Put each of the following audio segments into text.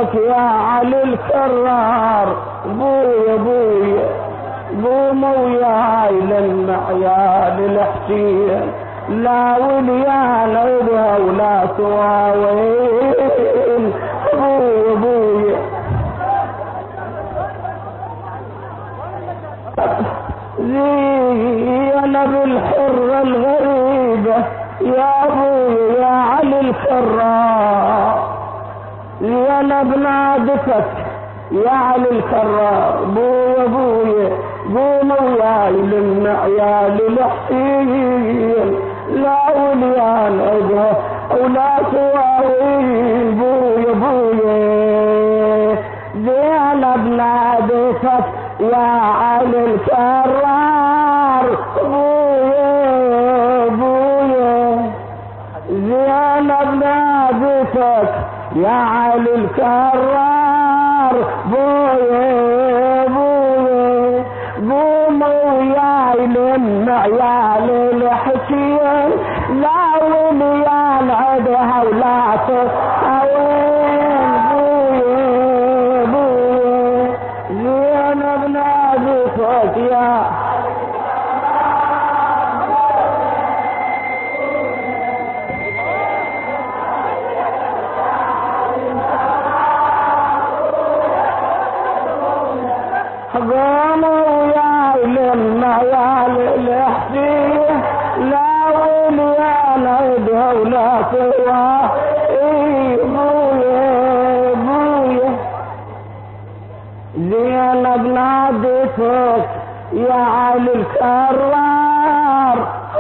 دفك يا علي الكرار. بويا بويا قوموا وياي للعيال الحسين، لا وليان عيدها ولا سواوين. بويا بويا زينب الحرة الغريبة يا ابويا يا علي الكرار. زينب نادتك يا علي الكرار. بويا بويا قوموا وياي للعيال الحسين، لا وليان عيدها ولا سواوين. بويا بويا زينب نادتك يا علي الكرار. بويا بويا زينب نادتك يا علي الكرار. بويا بويا قوموا وياي للعيال الحسين، لا وليان عدها ولا تساوين. بويا بويا زينب نادتك يا قوموا وياي للعيال الحسين، لا وليان عدها ولا سواوين. بويا بويا زينب نادتك يا علي الكرار.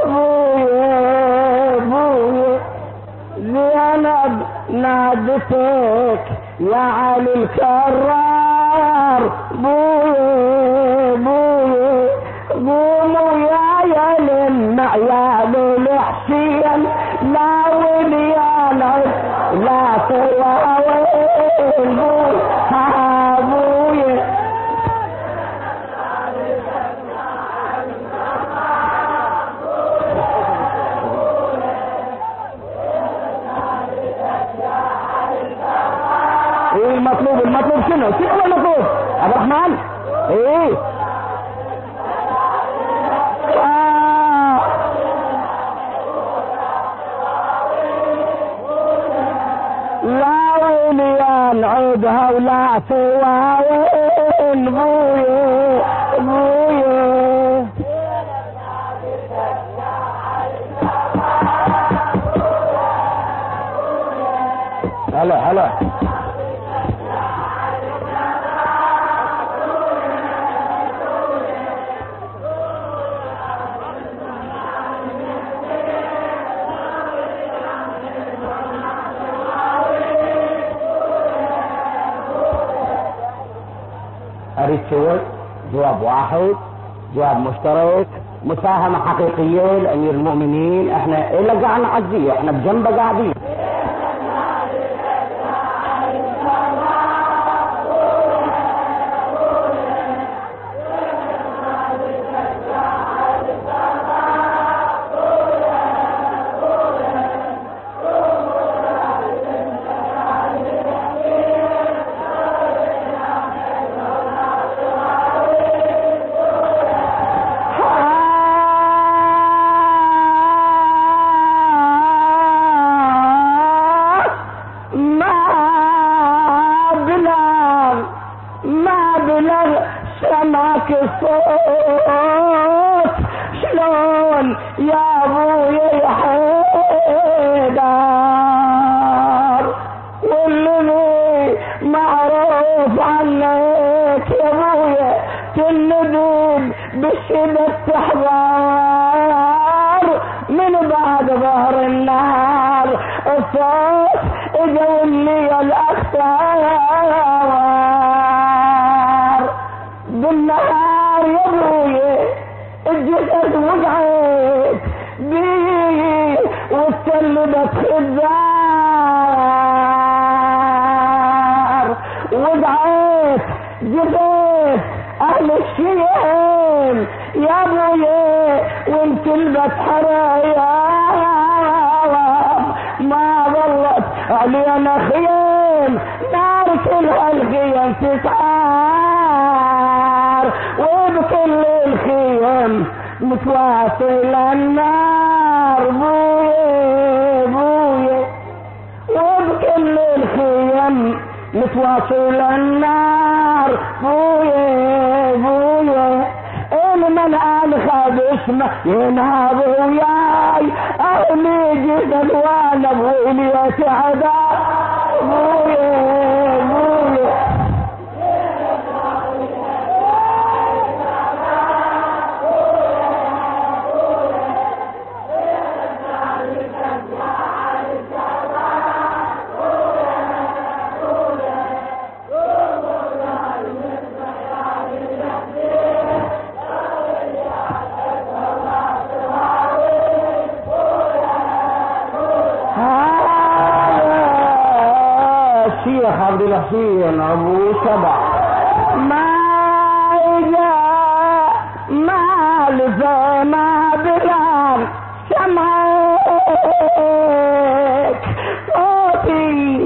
بويا بويا زينب نادتك يا علي الكرار. بويا بويا قوموا وياي للعيال الحسين، لا وليان لا سواوين. بويا ايه المطلوب؟ المطلوب شنو المطلوب عبد الرحمن؟ ايه لا وليان عودها ولا سواوين. بويا بويا هلا هلا اريد شوي جواب واحد، جواب مشترك، مساهمة حقيقية لأمير المؤمنين. احنا الا قاعد نعزيه، احنا بجنبه قاعدين. الصوت شلون يا ابويا يا حيدر، والذي معروف عنك يا ابويا تندب بالشدة تحضر من بعد ظهر النهار الصوت اجولي الاختار بالنهار يا ابويا الجسد وقعت بيه واتسلبت خزار وقعت جبت اهل الشيم يا ابويا وانتلبت حرايا ما ظلت علينا خيم نار وكل الخيم تسعار وبكل الخيم متواصل النار بويه بويه وبكل الخيم متواصل النار بويه بويه من قال خد اسمه ينهض وياي اهلي جسد وانا بويلي سعدا بويه بويه عبد الحسين ابو سبع ما جاء ما لفى ما بلال سمعك صوتي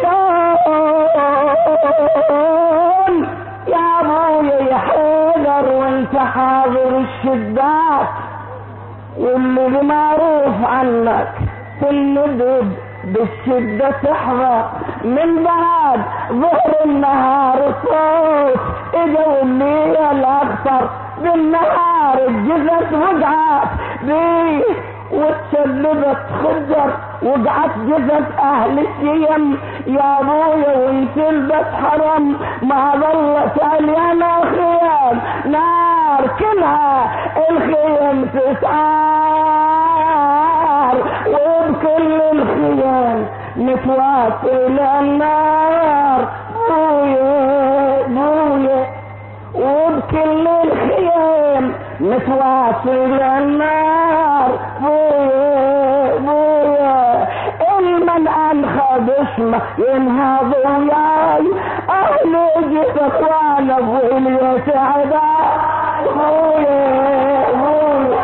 شلون يا ابويا يا حيدر وانت حاضر الشدات واللي بمعروف عنك تندب بالشدة تحظى من بعد ظهر النهار الصوت اجوا اللي الاخطر بالنهار الجثث وقعت بيه وتسلبت خجر وقعت جثث اهل الشيم يا ابويا وانسلبت حرم ما ظلت علينا خيام نار كلها الخيم تسعار وبكل الخيام متواصل النار بويه بويه وبكل الخيام متواصل النار بويه بويه المن انخذ اسمه ينهض وياي اهلي جثث وانا بويلي سعدا بويه بويه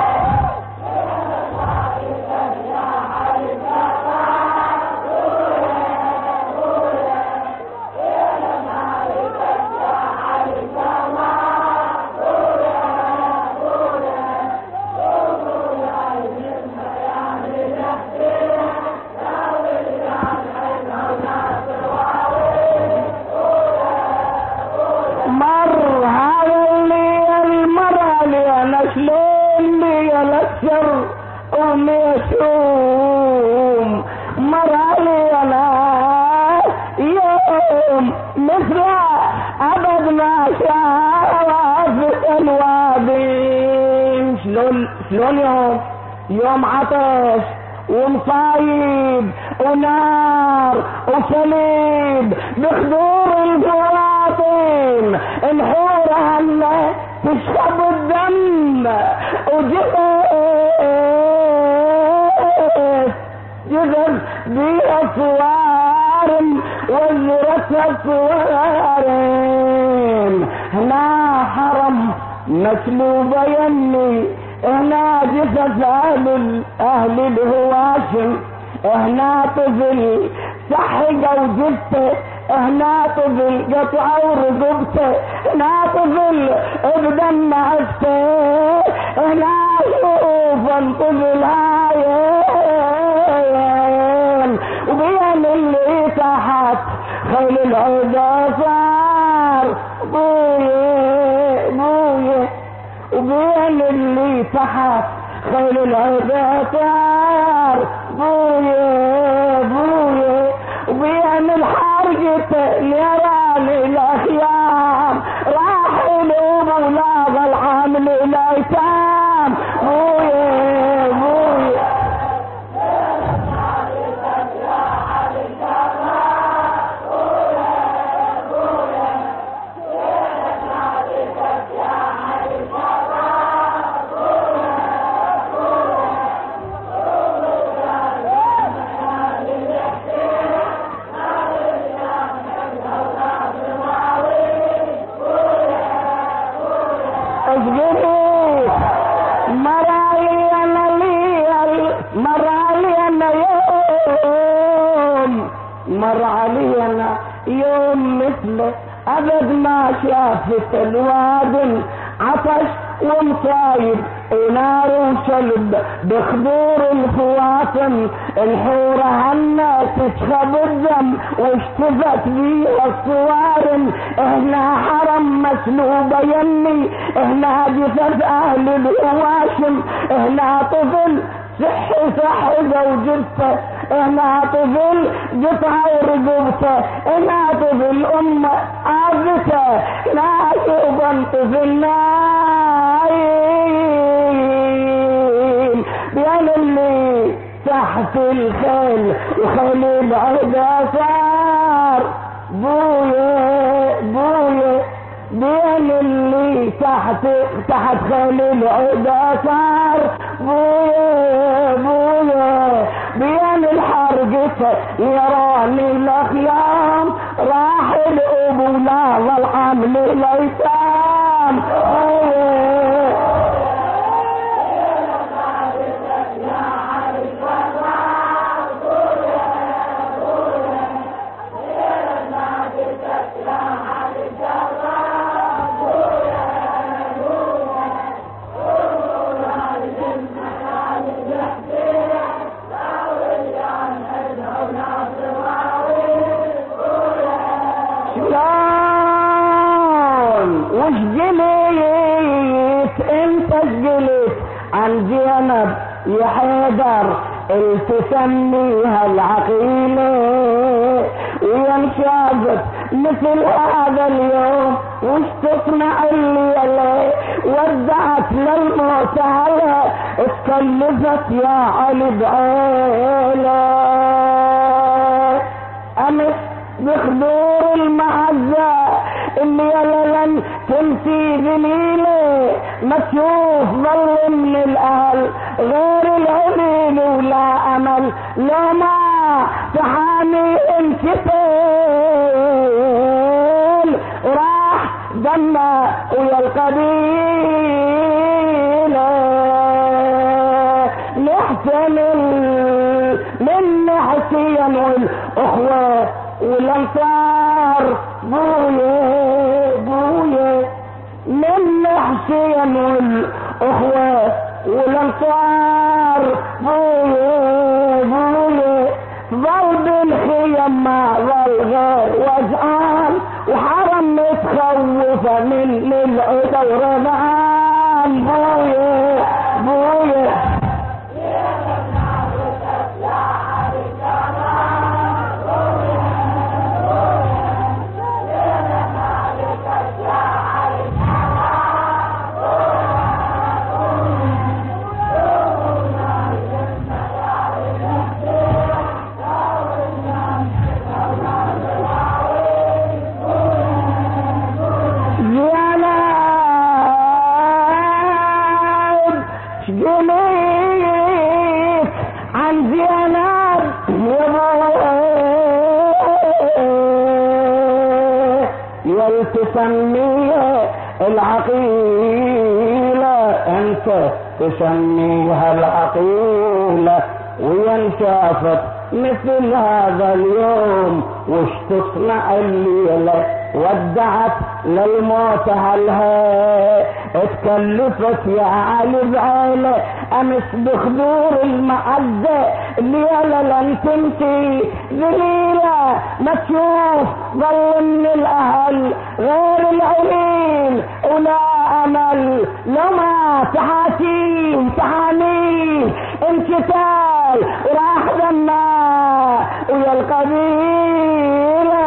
وميسوم مر علينا يوم مثل أبد ما شاف الوادين شلون يوم عطش ومصايب ونار وصليب بخدور الفواطم الحورة هلا تشرب الدم جذب بيها صوارم وزرتها صوارم هنا حرم مسلوبة يمي هنا جثث اهل الهواشم هنا طفل سحقة وجبته هنا طفل قطعة ورقبته هنا طفل بدم عفته هنا شوف الطفل هايين وبين اللي تحت خيل العدا صار بويه بويه وبين اللي تحت خيل العدا صار بويه بويه وبين الحرقة نيران الاخيام راح يلوم ولاغ العامل الايتام بويه بويه مر علينا يوم مثله أبد ما شافت الواد عطش ومصايب نار وشلب بخدور الفواطم الحورة هنا تشخب الدم واشتفت بيها الصوارم هنا حرم مسلوبة يمي هنا جثث اهل الهواشم هنا طفل صح زوجته هنا طفل قطعة ورقبته هنا طفل امه عابته هنا شوفا طفل نايم بين اللي تحت الخيل وخيل العدا صار بويا بويا بين اللي تحت خيل العدا صار بويا بويا بين الحرقة يراني الاخيام راح الابو لا ظل عامل الايتام عن زينب يا حيدر تسميها العقيلة وينشافت مثل هذا اليوم وش تصنع الليلة ودعت للموت على اتكلفت يا علي بعيلة امس بخدور المعزة اللي لن تمشي ذليلة ما تشوف ظل من الاهل غير العليل ولا امل لو ما تحامي انكتل راح دمه ويا القبيلة نحتمل من حسين والاخوة والانصار بويا بويا من حسين والاخوة والانصار بويا بويا ظل بالخيم ما ظل غير وجعان وحرم متخوفة من العدا ورمعان بويا بويا تسميها العقيلة انت تسميها العقيلة وينشافت مثل هذا اليوم وش تصنع الليلة ودعت للموت هلها اتكلفت يا علي بعيلة امس بخدور المعزة الليلة لن تمشي ذليلة ما تشوف ظل من الاهل غير العليل ولا امل لو ما تحاميه انكتال وراح دمه ويا القبيلة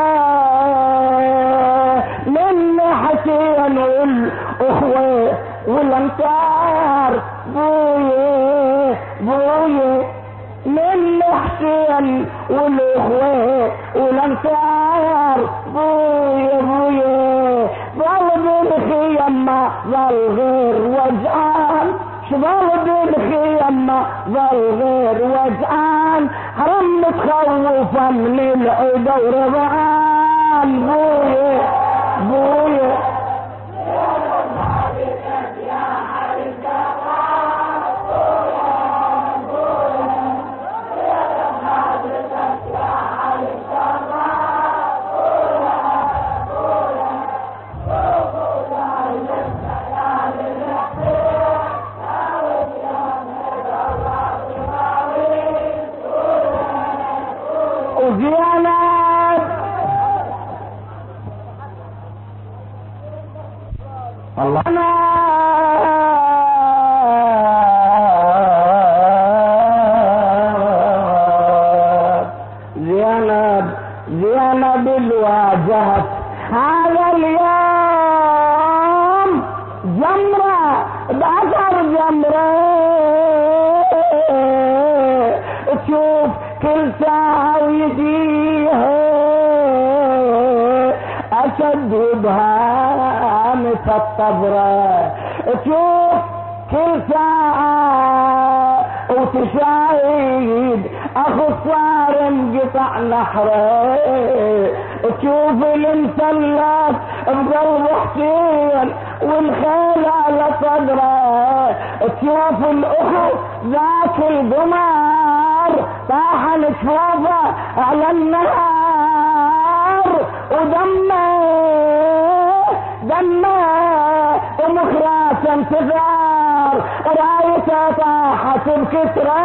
من حسين والاخوة والانصار بويا بويا من حسين والاخوة والانصار بويا بويا ظل بالخيم ما ظل غير وجعان شباب بالخيم ما ظل غير وجعان حرم متخوفا من العدا ورضعان بويا بويا الله زينب الواجهت هذا اليوم جمرة بأثر جمرة، تشوف كل ساعة ويجيها أشد بهامة الطبرة، تشوف كل ساعة وتشاهد اخو صار انقطع نحره، تشوف المثلث بقلب حسين والخيل على صدره، تشوف الاخو ذاك القمر طاح نشوفه على النهار ودمه ومخراس انتظار رايته طاحت بكسره،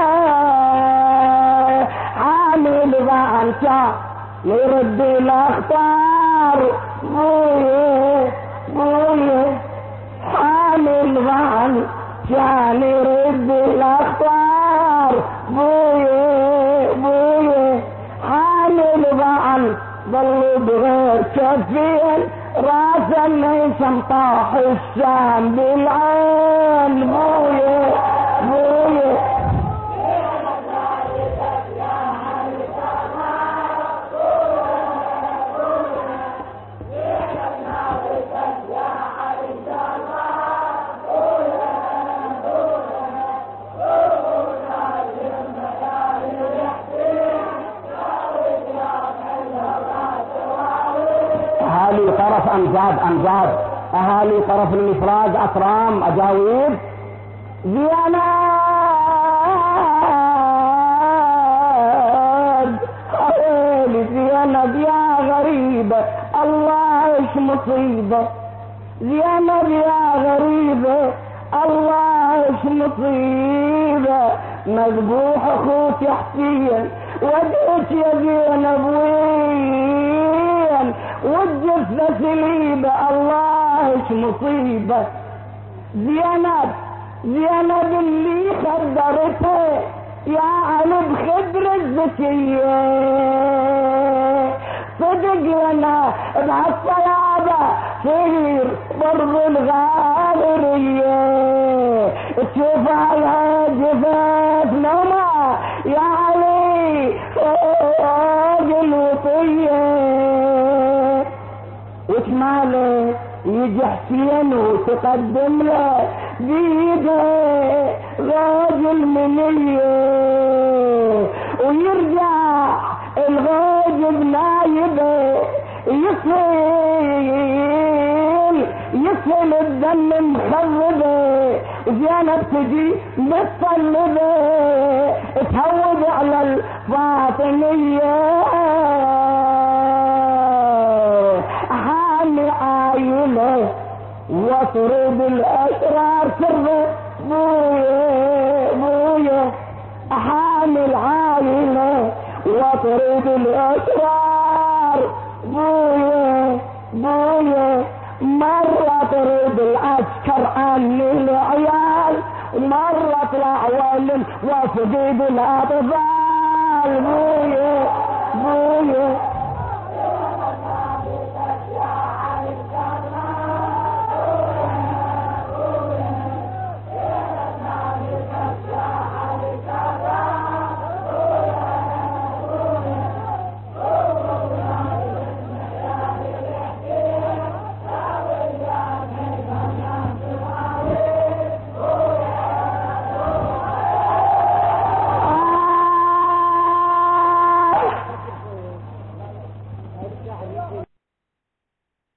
عامل ضعن شاء يرد الاخطار بويه عامل ضعن كان يرد الاخطار بويه عامل ضعن ظلوا بغير كفين راسا ليسم طاح الشام بالعين بويه اهالي طرف امجاد اهالي طرف المفراج اكرام اجاويب زينب زينب يا غريبة الله ايش مصيبة زينب يا غريبة الله ايش مصيبة مذبوح اخوك حسين وديك يا زينب وين والجثة سليبة الله ايش مصيبة زينب اللي خدرته يا علي بخدر الزكية صدق لنا بهالصيادة صير ضرب الغابرية تشوف على جفاف نومة يا علي فوق الوطية وش ماله يجي حسين وتقدم له بيده راجل منيه ويرجع الغاجب نايبه يسهل الدم مخربه زينب تجي متصلبه تهود على الفاطميه حامي عايله واطرد الاشرار سره بويه حامي العايله واطرد الاشرار بويه مرة تريد العسكر عن العيال مرة طلع ولم وفقد الاطفال بويه